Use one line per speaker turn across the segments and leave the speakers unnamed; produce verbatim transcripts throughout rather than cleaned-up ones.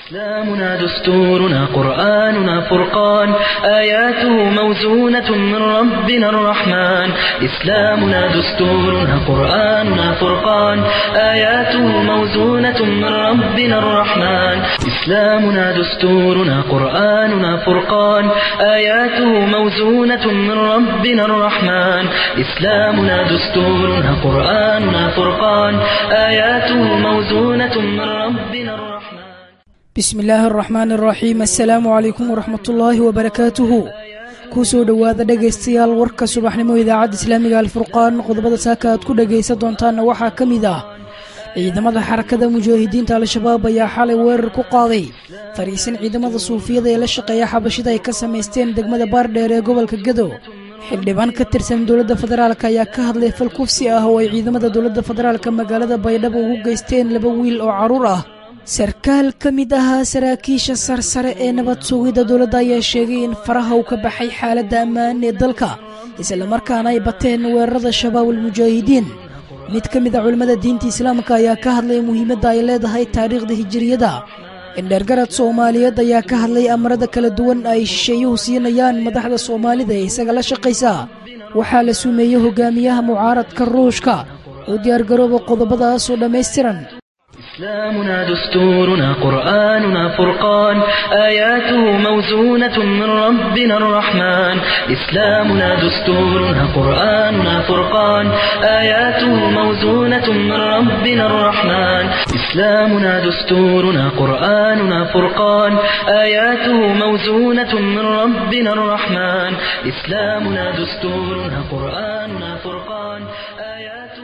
إسلامنا دستورنا قرآننا فرقان آياته موزونة من ربنا الرحمن إسلامنا دستورنا قرآننا فرقان آياته موزونة من ربنا الرحمن إسلامنا دستورنا قرآننا فرقان آياته موزونة من ربنا الرحمن إسلامنا دستورنا قرآننا فرقان آياته موزونة من ربنا الرحمن
بسم الله الرحمن الرحيم السلام عليكم ورحمة الله وبركاته كوسو دواada dhageystayaal warka subaxnimo idaacada islaamiga alfurqaan qodobada saaka aad ku dhageysan doontaan waxaa kamid ah ciidamada xarakada mujaahidiinta al-shabaab ayaa xalay weerar ku qaaday fariisin ciidamada suufiyada ee la shaqeeya xabashida ay ka sameysteen degmada baardheer ee gobolka Gado xildhibaan ka tirsan dowladda federaalka ayaa ka hadlay fal kufsi ah oo ay ciidamada dowladda federaalka magaalada Baydhabo ugu geysteen laba wiil oo caruur ah sarkaal ka mid ahaa saraakiisha sarsare ee nabad sugidda dowladda ayaa sheegay in faraha uu ka baxay xaaladda ammaan ee dalka isla markaana ay bateen weerarada shabaabul mujaahidiin mid ka mid ah culimada diinta islaamka ayaa ka hadlay muhiimadda ay leedahay taariikhda hijriyada indhergarad Soomaaliyeed ayaa ka hadlay amarada kala duwan ay shisheeyuhu siinayaan madaxda Soomaalida ee isaga la shaqeysa waxaa la sumeeyay hogaamiyaha mucaaradka Ruushka oo diyaar garooba qodobadaas oo dhameystiran
إسلامنا دستورنا قرآننا فرقان آياته موزونة من ربنا الرحمن إسلامنا دستورنا قرآننا فرقان آياته موزونة من ربنا الرحمن إسلامنا دستورنا قرآننا فرقان آياته موزونة من ربنا الرحمن إسلامنا دستورنا قرآننا فرقان آياته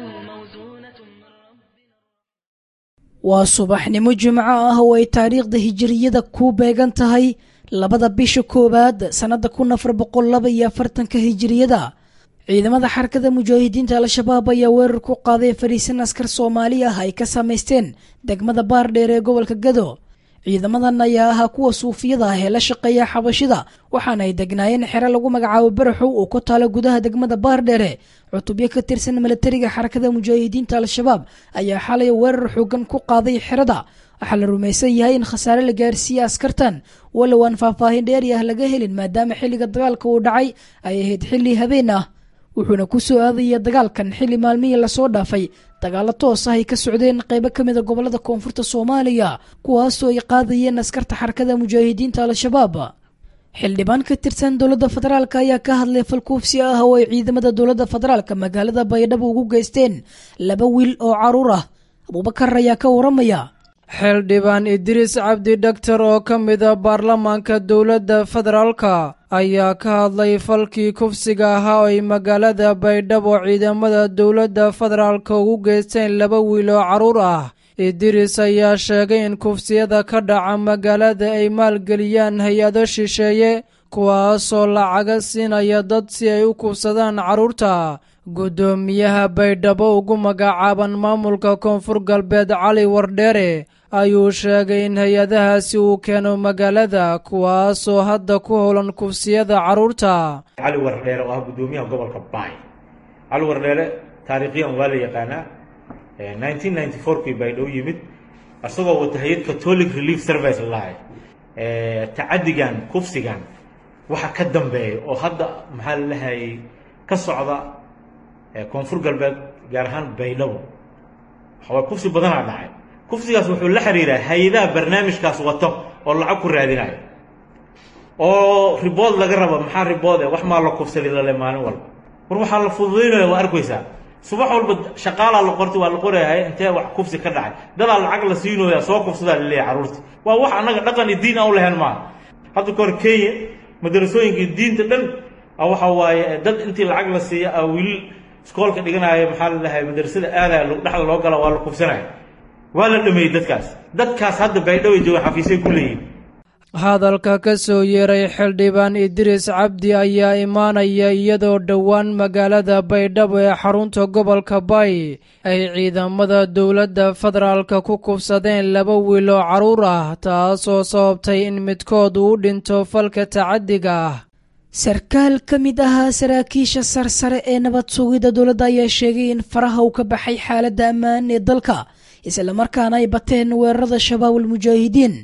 waa subaxnimo jimco ah oo ay taariikhda hijriyada ku beegan tahay labada bisha koowaad sanada kun afar boqol laba iyo afartanka hijriyada ciidamada xarakada mujaahidiinta al-shabaab ayaa weerar ku qaaday fariisin askar Soomaali ah ay ka sameysteen degmada Baardheer ee gobolka Gado ciidamadan ayaa ahaa kuwa suufiyada ah ee la shaqeeya xabashida waxaana ay degnaayeen xero lagu magacaabo Baraxow oo ku taala gudaha degmada Baardheer cutubyo ka tirsan militariga xarakada mujaahidiinta al-shabaab ayaa xalay weerar xooggan ku qaaday xerada waxa la rumaysan yahay in khasaare la gaarsiiyay askartan walow aan faahfaahin dheeri ah laga helin maadaama xilliga dagaalka uu dhacay ay ahayd xilli habeen ah wuxuuna ku soo aadayay dagaalkan xilli maalmihii la soo dhaafay dagaalo toos ah ay ka socdeen qaybo ka mid ah gobolada koonfurta Soomaaliya kuwaas oo ay qaadayeen askarta xarakada mujaahidiinta al-shabaab xildhibaan ka tirsan dowladda federaalka ayaa ka hadlay fal kufsi ah oo ay ciidamada dowladda federaalka magaalada Baydhabo ugu geysteen laba wiil oo caruur ah Abubakar ayaa ka waramaya
xildhibaan Idris Cabdi Doctor oo ka mid ah baarlamaanka dowladda federaalka ayaa ka hadlay falkii kufsiga ahaa oo ay magaalada Baydhabo ciidamada dowladda federaalka ugu geysteen laba wiil oo caruur ah Idris ayaa sheegay in kufsiyada ka dhaca magaalada ay maalgeliyaan hay-ado shisheeye kuwaasoo lacaga siinaya dad si ay u kufsadaan caruurta gudoomiyaha Baydhabo ugu magacaaban maamulka koonfur galbeed Cali Wardheere ayuu sheegay in hay-adahaasi uu keeno magaalada kuwaasoo hadda ku howlan kufsiyada caruurta
Cali Wardheere oo ah gudoomiyaha gobolka Baay Cali Wardheere taariikhiyan waa la yaqaanaa nineteen ninety-four kii Baydhabo yimid asagoo wata hay'ad Catholic Relief Service lahayd ee tacadigan kufsigan waxa ka dambeeyo oo hadda maxaa la lahay ka socda koonfur galbeed gaar ahaan Baydhabo waxa kufsi badan ah dhacay kufsigaas wuxuu la xiriiraa hay'adaha barnaamijkaas wato oo lacag ku raadinayo oo report laga rabo maxaa report wax ma la kufsaday la maalin walba war waxa la fududeynayo waa arkaysaa subax walba shaqaala la qortay waa la qorayaa intee wax kufsi ka dhacay dad lacag la siinayo soo kufsada leeyahay caruurta waa wax anaga dhaqan iyo diin aan u lahayn ma hadda kor Kenya madrasooyinka diinta dhan waxa waaye dad intii lacag la siiyo wiil iskoolka dhiganayo maxaa la lahaay madrasada aada dhaxal loo gala waa la kufsanayo waa la dhameeyay dadkaas dadkaas hadda Baydhabo jooga xafiisay ku leeyihiin
hadalka ka soo yeeray xildhibaan Idris Cabdi ayaa imaanaya iyadoo dhowaan magaalada Baydhabo ee xarunta gobolka Baay ay ciidamada dowladda federaalka ku kufsadeen laba wiil oo caruur ah taasoo sababtay in midkood uu dhinto falka tacadiga ah
sarkaal ka mid ahaa saraakiisha sarsare ee nabad sugidda dowladda ayaa sheegay in faraha uu ka baxay xaaladda ammaan ee dalka isla markaana ay bateen weerarada shabaabul mujaahidiin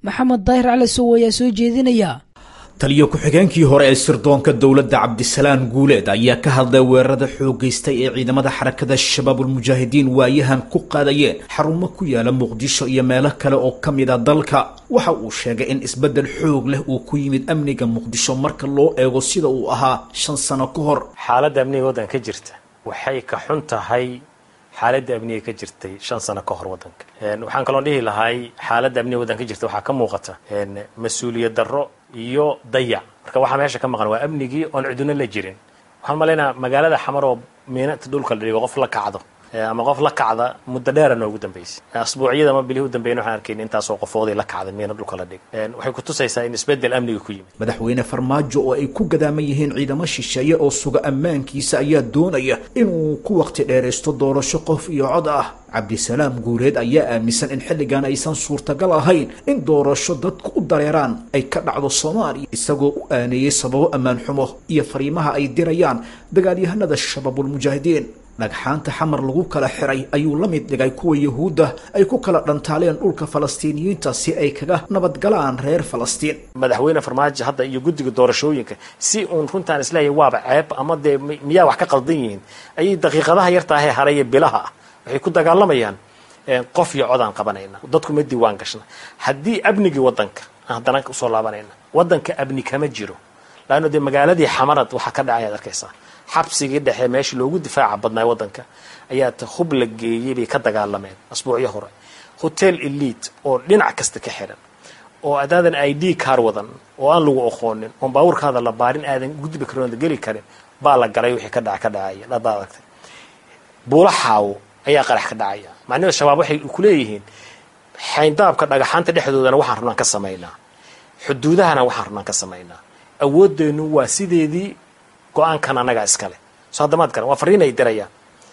maxamed daahir cali sow ayaa soo jeedinaya.
taliyo ku-xigeenkii hore ee sirdoonka dowladda cabdisalaan guuleed ayaa ka hadlay weerarada xoogaystay ee ciidamada xarakada shabaabulmujaahidiin waayahan ku qaadayeen xarumo ku yaala muqdisho iyo meelo kale oo ka mid a dalka. waxa uu sheegay in isbeddel xoog leh uu ku yimid amniga muqdisho marka loo eego sida uu ahaa shan sano ka hor.
xaaladda amniga waddanka ka jirta waxay ka xun tahay xaaladda amniga ka jirtay shan sano ka hor waddanka. waxaan kaloo dhihi lahay xaaladda amniga waddanka ka jirta waxaa ka muuqata mas-uuliyad darro iyo dayac. marka waxaa meesha ka maqan waa amnigii oon ciduna la jirin. waxaan malaynayaa magaalada xamar oo miinata dhulka la dhigo qof la kacdo ama qof la kacda muddo dheera noogu dambaysay. asbuuciyada ama bilihii u dambeeyay waxaan arkay intaasoo qofoodii la kacday miina dhulka la dhig. waxay ku tusaysaa in isbeddel amniga ku yimid.
madaxweyne farmaajo oo ay ku gadaaman yihiin ciidamo shisheeye oo suga ammaankiisa ayaa doonaya inuu ku waqti dheeraysto doorasho qof iyo cod ah. cabdisalaam guuleed ayaa aaminsan in xilligan aysan suurtagal ahayn in doorasho dadku u dareeraan ay ka dhacdo soomaaliya, isagoo u aaneeyey sababo ammaan xumo iyo fariimaha ay dirayaan dagaalyahanada shabaabulmujaahidiin. dhagxaanta xamar lagu kala xiray ayuu la mid dhigay kuwa yuhuudda ay ku kala dhantaaleen dhulka falastiiniyiinta si ay kaga nabadgalaan reer falastiin.
madaxweyne farmaajo hadda iyo guddiga doorashooyinka si uun runtaan isleeyahay waaba ceeb ama dee miyaa wax ka qaldan yihiin ayay daqiiqadaha yartaahee haraya bilaha ah waxay ku dagaalamayaan qof iyo codaan qabanayna. dadku ma diiwaan gashna. haddii amnigii waddanka haddana usoo laabanayna waddanka amni kama jiro laanno dee magaaladii xamarad waxaa ka dhacay ad arkaysaa. xabsigii dhexe meeshii loogu difaaca badnaa waddanka ayaa ta hub la geeyey bay ka dagaalameen asbuucyo hore. hotel elite oo dhinac kasta ka xiran oo adaadan i d kaar wadan oo aan lagu aqoonin oon baabuurkaada la baarin aadan gudbi karin oon geli karin baa la galay wixii ka dhaca ka dhacaya dhada aragtay. buulaxaaw ayaa qarax ka dhacaya. macnaheedu shabaab waxay ku leeyihiin xayndaabka dhagaxaanta dhexdoodana waxaan rabnaan ka samaynaa, xuduudahana waxaan rabnaan ka samaynaa. awooddeenu waa sideedii go-aankan annagaa iskale. soo haddamaad garan waa fariin ay dirayaan.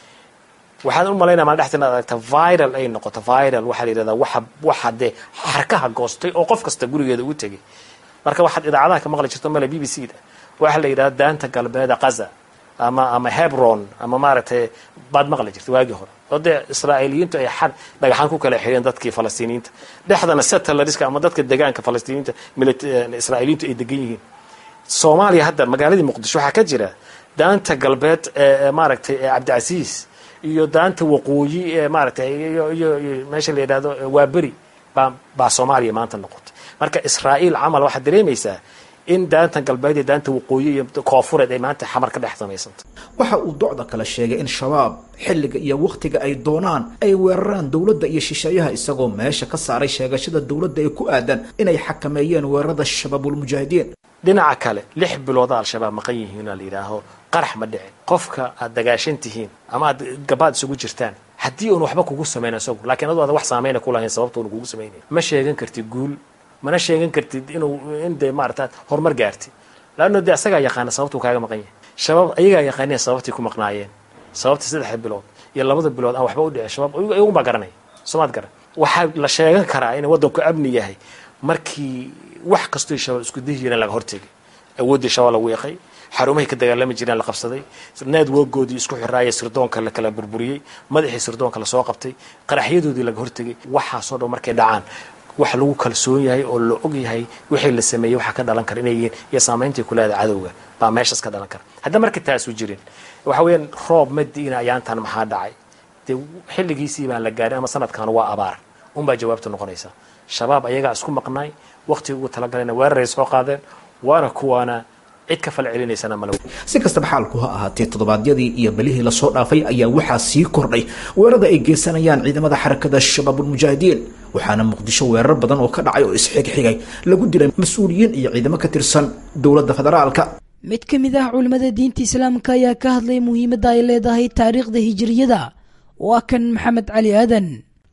waxaan u malaynaa maal dhexdeena ad aragta viral ay noqoto. viral waxaa la yidhahdaa waxa waxa dee xarkaha goostay oo qof kasta gurigeeda ugu tegay. marka waxaad idaacadaha ka maqli jirto male b b c da waxaa la yidhahdaa daanta galbeeda qaza ama ama hebron ama maaragtay baad maqli jirtay waagii hore oo dee israa'iiliyiintu ay xad dhagaxaan ku kala xireen dadkii falastiiniyiinta dhexdana settleriska ama dadka deegaanka falastiiniyiinta israa'iiliyiintu ay degan yihiin. soomaaliya hadda magaaladii muqdisho waxaa ka jira daanta galbeed ee maaragtay ee cabdicasiis iyo daanta waqooyi ee maaragtay iyo iyo meesha la yidhahdo waa beri baa baa soomaaliya maanta noqotay. marka israa'iil camal waxaad dareemaysaa in daanta galbeed iyo daanta waqooyi iyo koofureed ay maanta xamar ka dhex samaysanta.
waxa uu docda kala sheegay in shabaab xilliga iyo wakhtiga ay doonaan ay weeraraan dowladda iyo shisheeyaha, isagoo meesha ka saaray sheegashada dowladda ee ku aadan inay xakameeyeen weerarada shabaabulmujaahidiin.
dhinaca kale lix bilooda al-shabaab maqan yihiinoo la yidhaaho qarax ma dhicin. qofka aad dagaashan tihiin ama aad gabaad isugu jirtaan haddii uun waxba kugu samayna isagu laakiin adu aada wax saameyna ku lahayn sababta uuna kugu samaynaya ma sheegan kartid guul, mana sheegan kartid inuu in dee maarata horumar gaartid laanno dee asagaa yaqaana sababtuu kaaga maqan yahay. shabaab ayagaa yaqaaneen sababtay ku maqnaayeen. sababta saddex bilood iyo labada bilood aan waxba u dhicin shabaab iyagunbaa garanaya. soomaad garan waxaa la sheegan karaa in waddanku amni yahay markii wax kastoo shabaab isku dihi jireen laga hortegay. awooddii shabaab lagu yaqay, xarumahay ka dagaalami jireen la qabsaday, networkoodii isku xiraayay sirdoonka la kala burburiyey, madaxii sirdoonka la soo qabtay, qaraxyadoodii laga hortegay. waxaasoo dhan markay dhacaan wax lagu kalsoon yahay oo la og yahay wixii la sameeyey waxaa ka dhalan kara inay yihiin iyo saamayntii ku leedahay cadowga baa meeshaas ka dhalan kara. hadda marka taasu jirin waxa weeyaan roob ma diina ayaantan maxaa dhacay dee xilligiisii baan la gaarin ama sanadkan waa abaar unbaa jawaabta noqonaysa. shabaab ayagaa isku maqnaay waqtiga ugu talagalayna weeraray soo qaadeen waana kuwaana cid ka fal celinaysana malaw.
si kastaba xaalku ha ahaatee toddobaadyadii iyo bilihii lasoo dhaafay ayaa waxaa sii kordhay weerarada ay geysanayaan ciidamada xarakada shabaabulmujaahidiin. waxaana muqdisho weerar badan oo ka dhacay oo isxigxigay lagu dilay mas-uuliyiin iyo ciidamo ka tirsan dowladda federaalka.
mid ka mid ah culimmada diinta islaamka ayaa ka hadlay muhiimadda ay leedahay taariikhda hijriyada. waa kan maxamed cali aadan.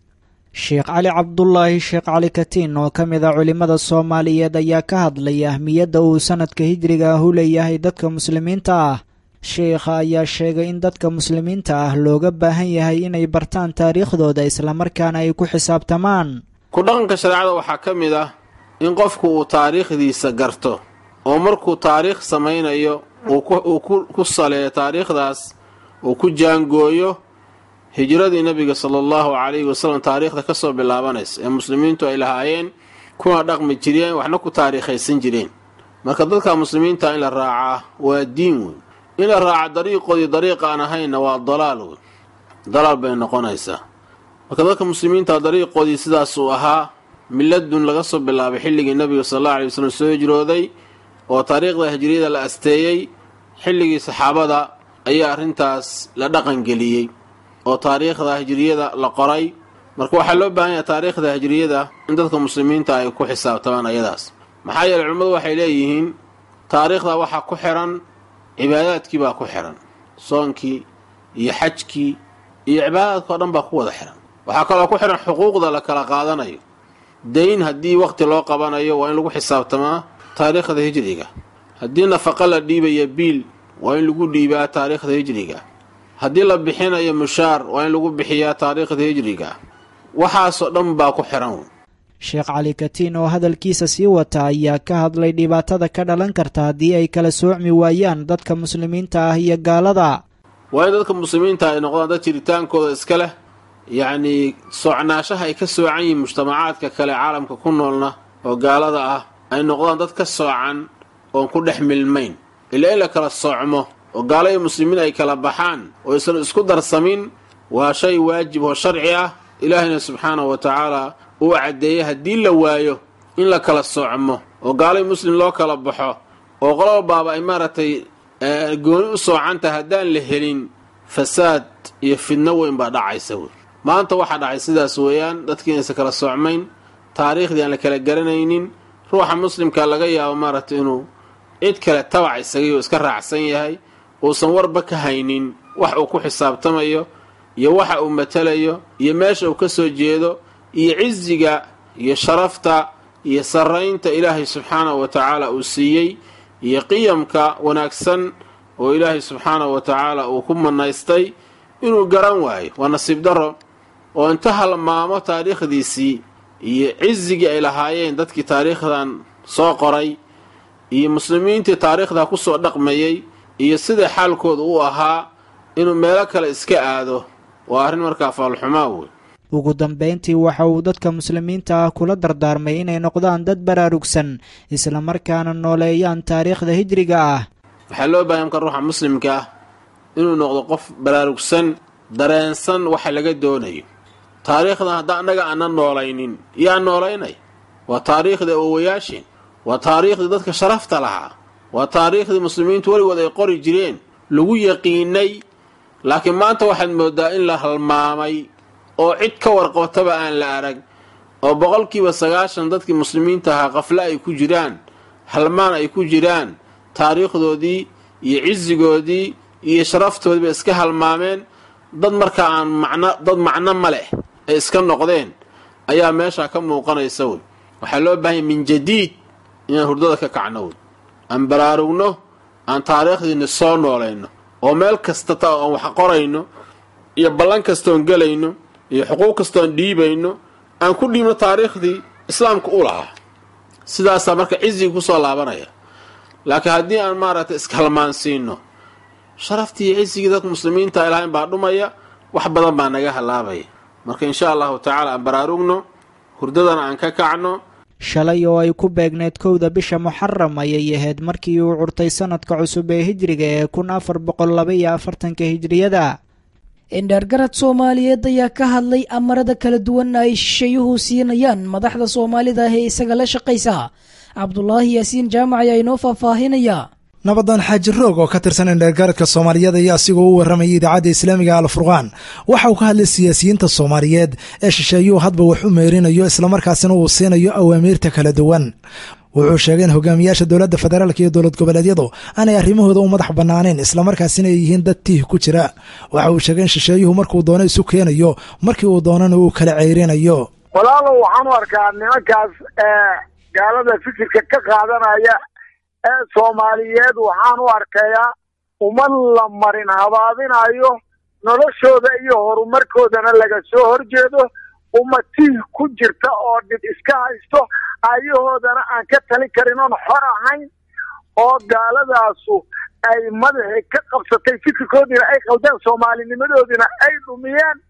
sheekh cali cabdulaahi sheekh cali katiin oo ka mid a culimmada soomaaliyeed ayaa ka hadlaya ahmiyadda uu sanadka hijriga ah u leeyahay dadka muslimiinta ah. sheekha ayaa sheegay in dadka muslimiinta ah looga baahan yahay inay bartaan taariikhdooda islamarkaana ay ku xisaabtamaan.
ku dhaqanka shareecada waxaa ka mid ah in qofku uu taariikhdiisa garto oo markuu taariikh samaynayo uu ku saleeyo taariikhdaas uu ku jaangooyo hijradii nabiga sala allahu calayhi wasalam taariikhda ka soo bilaabanaysa ee muslimiintu ay lahaayeen kuna dhaqmi jireen waxna ku taariikhaysan jireen marka dadka muslimiinta in la raacaa waa diin weyn in la raaca dariiqoodii dariiq aan ahayna waa dalaal weyn dalaal bay noqonaysaa marka dadka muslimiinta dariiqoodii sidaas uu ahaa miladun laga soo bilaabay xilligii nabiga sallallahu alayhi wasallam soo hijrooday oo taariikhda hijriyada la asteeyay xilligii saxaabada ayaa arrintaas la dhaqan geliyey oo taariikhda hijriyada la qoray marka waxaa loo baahan yahay taariikhda hijriyada in dadka muslimiinta ay ku xisaabtamaan ayadaas maxaa yeelay culimmadu waxay leeyihiin taariikhda waxaa ku xiran cibaadaadkii baa ku xiran soonkii iyo xajkii iyo cibaadaadka oo dhan baa ku wada xiran waxaa kaloo ku xiran xuquuqda la kala qaadanayo dayn haddii waqti loo qabanayo waa in lagu xisaabtamaa taariikhda hijriga haddii nafaqa la dhiibaya biil waa in lagu dhiibaa taariikhda hijriga haddii la bixinayo mushaar waa in lagu bixiyaa taariikhda hijriga waxaasoo dhan baa ku xiran
sheekh cali katiin oo hadalkiisa sii wata ayaa ka hadlay dhibaatada ka dhalan karta haddii ay kala soocmi waayaan dadka muslimiinta ah iyo gaalada
waa in dadka muslimiinta ay noqdaan dad jiritaankooda iska leh yacnii soocnaashaha ay ka soocan yihiin mujtamacaadka kale caalamka ku noolna oo gaalada ah ay noqdaan dad ka soocan oon ku dhex milmayn ilaa in la kala soocmo oo gaalo iyo muslimiin ay kala baxaan oo aysan isku darsamin waa shay waajib oo sharci ah ilaahayna subxaanahu wa tacaala uu caddeeyey haddii la waayo in la kala soocmo oo gaalo iyo muslim loo kala baxo oo qolo walbaaba ay maaragtay gooni u soocanta haddaan la helin fasaad iyo fidno weyn baa dhacaysa wey maanta waxaa dhacay sidaas weeyaan dadkii inaysan kala soocmayn taariikhdii aan la kala garanaynin ruuxa muslimka laga yaabo maaragtay inuu cid kale tabac isagay oo iska raacsan yahay uusan warba ka haynin wax uu ku xisaabtamayo iyo waxa uu matalayo iyo meesha uu ka soo jeedo iyo ciziga iyo sharafta iyo sarraynta ilaahay subxaanahu wa tacaala uu siiyey iyo qiyamka wanaagsan oo ilaahay subxaanahu wa tacaala uu ku manaystay inuu garan waayo waa nasiib darro oo inta halmaamo taariikhdiisii iyo cizigii ay lahaayeen dadkii taariikhdan soo qoray iyo muslimiintii taariikhda ku soo dhaqmayey iyo sida xaalkooda u ahaa inuu meelo kale iska aado waa arrin markaa faalxumaa wey
ugu dambayntii waxa uu dadka muslimiinta ah kula dardaarmay inay noqdaan dad baraarugsan islamarkaana nooleeyaan taariikhda hijriga ah
waxaa loo baahan marka ruuxa muslimka ah inuu noqdo qof baraarugsan dareensan waxa laga doonayo taariikhdan hadda annaga aanan noolaynin yaa noolaynay waa taariikhdii awowayaasheen waa taariikhdii dadka sharafta lahaa waa taariikhdii muslimiintu weligood ay qori jireen lagu yaqiinay laakiin maanta waxaad mooddaa in la halmaamay oo cid ka warqabtaba aan la arag oo boqolkiiba sagaashan dadkii muslimiinta ahaa qafle ay ku jiraan halmaan ay ku jiraan taariikhdoodii iyo cizigoodii iyo sharaftoodiiba iska halmaameen dad markaa aan macno dad macno ma leh ay iska noqdeen ayaa meeshaa ka muuqanaysa wey waxaa loo baahanya min jadiid inaan hurdada ka kacno wey aan baraarugno aan taariikhdiina soo noolayno oo meel kasta ta aan wax qorayno iyo ballan kastoon gelayno iyo xuquuq kastoon dhiibayno aan ku dhiibno taariikhdii islaamka u lahaa sidaasaa marka ciziga ku soo laabanaya laakiin haddii aan maaragtay iskalmaansiino sharaftii iyo cizigii dadka muslimiinta ilahayn baa dhumaya wax badan baa naga halaabaya marka insha allahu tacaala aan baraarugno hurdadana aan ka kacno
shalay oo ay ku beegneed kowda bisha muxaram ayay ahayd markii uu curtay sanadka cusub ee hijriga ee kun afar boqol laba iyo afartanka hijriyada
indhaargarad soomaaliyeed ayaa ka hadlay amarada kala duwan ay shisheeyuhu siinayaan madaxda soomaalida ah ee isaga la shaqaysa cabdulaahi yaasiin jaamac ayaa inoo faahfaahinaya
nabadan xaaji roog oo ka tirsan indhaargaradka soomaaliyeed ayaa asigoo u warramayay idaacadda islaamiga alfurqaan waxa uu ka hadlay siyaasiyiinta soomaaliyeed ee shisheeyuhu hadba wax u meerinayo islamarkaasina uu siinayo awaamiirta kala duwan wuxuu sheegay in hogaamiyaasha dowladda federaalka iyo dowlad goboleedyadu aanay arrimahooda u madax bannaaneen islamarkaasina ay yihiin dad tiih ku jira waxa uu sheegay in shisheeyuhu markuu doono isu keenayo markii uu doonana uu kala ceyrinayo
walaalow waxaan u arkaa nimankaas ee gaalada fikirka ka qaadanaya ee soomaaliyeed waxaan u arkayaa ummad la marin habaabinayo noloshooda iyo horumarkoodana laga soo horjeedo ummad tiih ku jirta oo dhib iska haysto ayahoodana aan ka talin karin oon xor ahayn oo gaaladaasu ay madaxii ka qabsatay fikirkoodiina ay qaldeen soomaalinimadoodiina ay dhumiyeen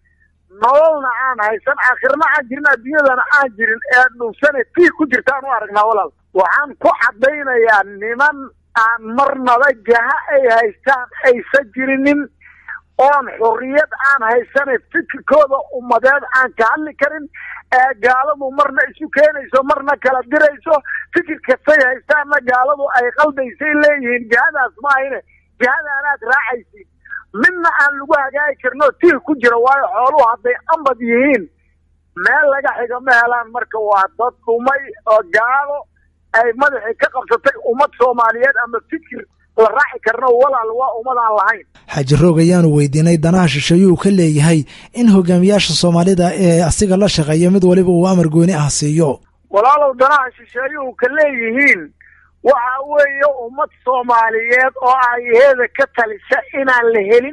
nololna aan haysan aakhirna aan jirin adduunyadana aan jirin ee dhunsane tii ku jirtaan u aragnaa walaal waxaan ku caddaynayaa niman aan marnaba jaha ay haystaan aysan jirinin oon xorriyad aan haysane fikirkooda ummadeed aan ka hadli karin ee gaaladu marna isu keenayso marna kala dirayso fikir kastay haystaanna gaaladu ay qaldaysay leeyihiin jahadaas maahine jahadaanaad raacaysid midna aan lagu hagaagi karno tiir ku jira waayo xooluhu hadday ambad yihiin meel laga xiga ma helaan marka waa dad dhumay oo gaalo ay madaxii ka qabsatay ummad soomaaliyeed ama fikir la raaci karno walaal waa ummad aan lahayn
xaaji roog ayaanu weydiinay danaha shisheeyuu ka leeyahay in hogaamiyaasha soomaalida ee asiga la shaqeeya mid waliba uu amar gooni ah siiyo
walaalow danaha shisheeyuhu ka leeyihiin waxa weeye ummad soomaaliyeed oo ayaheeda ka talisa inaan la helin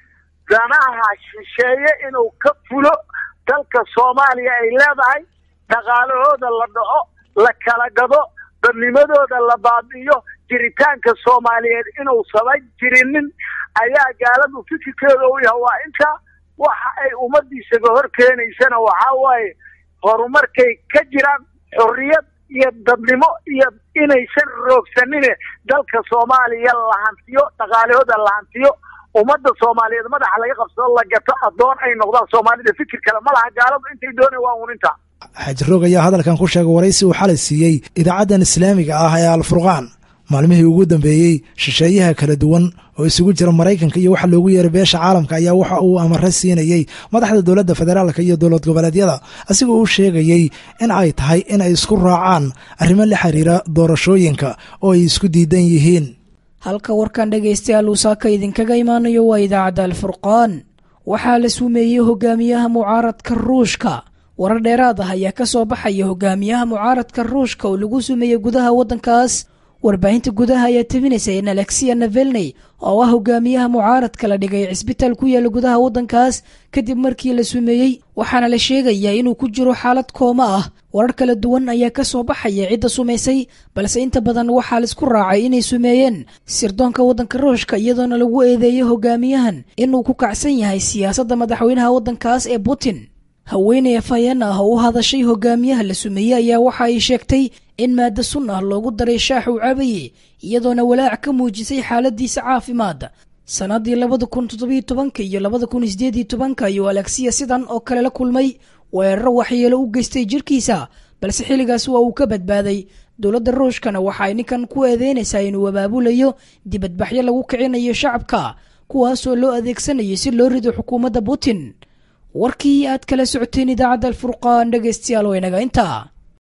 danaha shisheeye inuu ka fulo dalka soomaaliya ay leedahay dhaqaalahooda la dhaco la kala gado dadnimadooda la baabi'iyo jiritaanka soomaaliyeed inuu saba jirinin ayaa gaaladu fikirkeeda u yahay waa inta waxa ay ummadiisaga hor keenaysana waxaa waaye horumarkay ka jiraan xorriyad iyo dadnimo iyo inaysan roogsanine dalka soomaaliya la hantiyo dhaqaalahooda la hantiyo ummadda soomaaliyeed madaxa laga qabsado la gato addoon ay noqdaan soomaalida fikir kale ma laha gaaladu intay doonay waa uninta
xaaji roog ayaa hadalkan ku sheegay waraysi uu xalay siiyey idaacadan islaamiga ah ee alfurqaan maalmihii ugu dambeeyey shisheeyaha kala duwan oo isugu jira maraykanka iyo waxa loogu yeeray beesha caalamka ayaa waxa uu amare siinayey madaxda dowladda federaalka iyo dowlad goboleedyada asigoo uu sheegayey in ay tahay in ay isku raacaan arrimo la xiriira doorashooyinka oo ay isku diidan yihiin
halka warkan dhegaystayaal uu saaka idinkaga imaanayo waa idaacadda alfurqaan waxaa la sumeeyey hogaamiyaha mucaaradka ruushka warar dheeraad ah ayaa ka soo baxaya hogaamiyaha mucaaradka ruushka oo lagu sumeeyey gudaha waddankaas warbaahinta gudaha ayaa tabinaysa in alexia navelney oo ah hogaamiyaha mucaaradka la dhigay cisbitaal ku yaala gudaha waddankaas kadib markii la sumeeyey waxaana la sheegayaa inuu ku jiro xaalad kooma ah warar kala duwan ayaa ka soo baxaya cidda sumaysay balse inta badan waxaa laisku raacay inay sumeeyeen sirdoonka waddanka ruushka iyadoona lagu eedeeyey hogaamiyahan inuu ku kacsan yahay siyaasadda madaxweynaha waddankaas ee putin haweeney afhayeen ah oo u hadashay hogaamiyaha la sumeeyey ayaa waxa ay sheegtay in maada sun ah loogu daray shaax uu cabayey iyadoona walaac ka muujisay xaaladiisa caafimaad sannaddii labada kun toddobiyo tobanka iyo labada kun sideed iyo tobanka ayuu alexia sidan oo kale la kulmay weeraro waxyeelo u geystay jirkiisa balse xilligaas waa uu ka badbaaday dowladda ruushkana waxa ay ninkan ku eedeynaysaa inuu abaabulayo dibadbaxyo lagu kicinayo shacabka kuwaasoo loo adeegsanayo si loo rido xukuumadda putin warkii aad kala socoteen idaacadda alfurqaan dhegaystayaal waynaga intaa